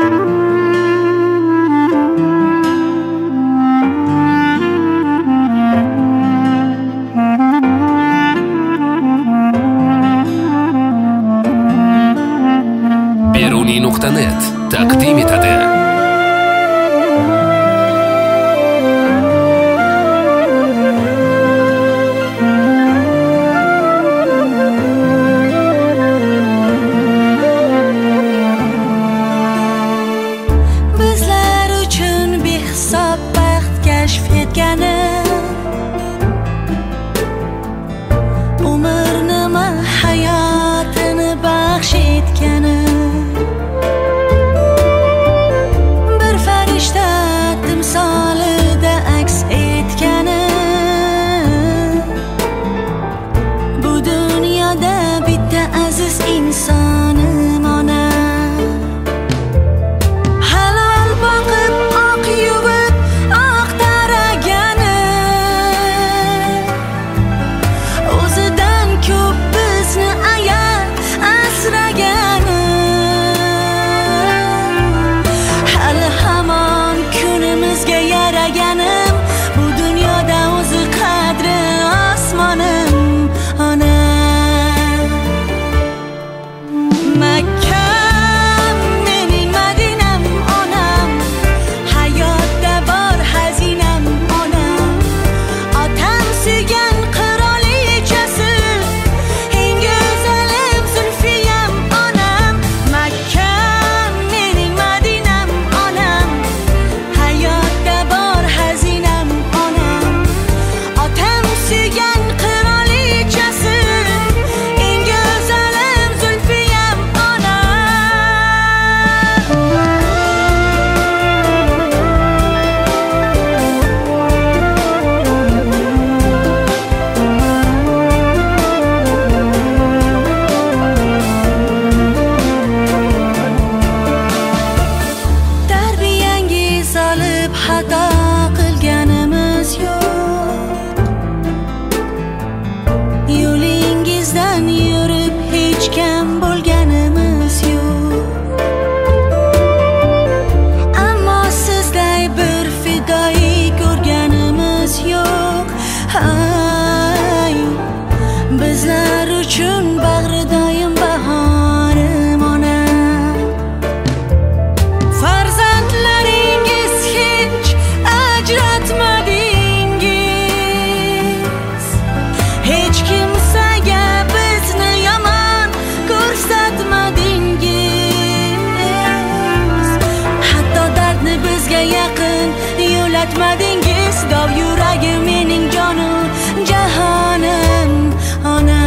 Beruniy.net taqdim etadi. Bizlar uchun behisob baxt kashf etgani, umrni hayotini baxsh etgani, bir farishta timsolida aks etgani, bu dunyoda bitta aziz insonim ona. Halol boqib oq yuvib oqtaragani, o'zidan ko'p bizni ayab asragani, hali hamon kunimizga yaraganim, bu dunyoda o'zi qadri osmonim ona. Makkam mening Madinam onam, hayotda bor xazinam onam, otam suygan qirolichasi, eng go'zalim Zulfiyam onam. Makkam mening Madinam onam, hayotda bor xazinam onam, otam suygan qirolichasi, eng go'zalim Zulfiyam onam. Tarbiyangiz olib xato qilganimiz yo'q, yo'lingizdan yurib hech kam bo'lganimiz yo'q, ammo sizday bir fidoi ko'rganimiz yo'q. Hay, bizlar uchun bag'ri doim bahorim ona. Farzandlaringiz hech ajratmadingiz, hech kimsaga bizni yomon ko'rsatmadingiz, hatto dardni bizga yaqin yo'latmadingiz. Dov yuragim mening jonu jahonim ona.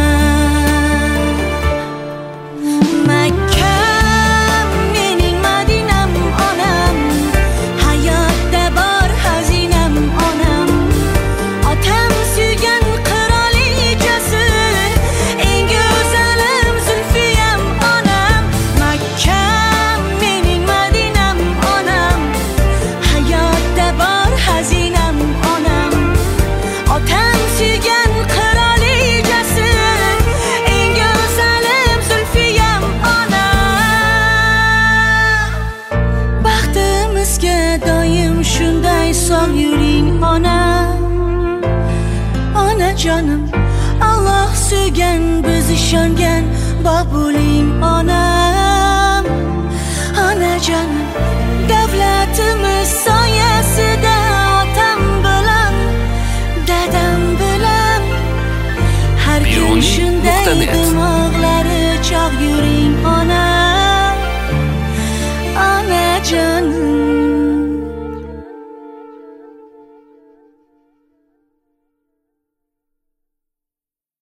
Makkam mening Madinam onam, hayotda bor xazinam onam, otam suygan qirolichasi, eng go'zalim Zulfiyam onam. Makkam mening Madinam onam, hayotda bor xazinam onam, otam suygan qirolichasi, eng go'zalim Zulfiyam onam. Baxtimizga doim shunday sog' yuring onam. Onajonim, Alloh suygan, biz ishongan bog' bo'ling onam. Onajonim, davlatimiz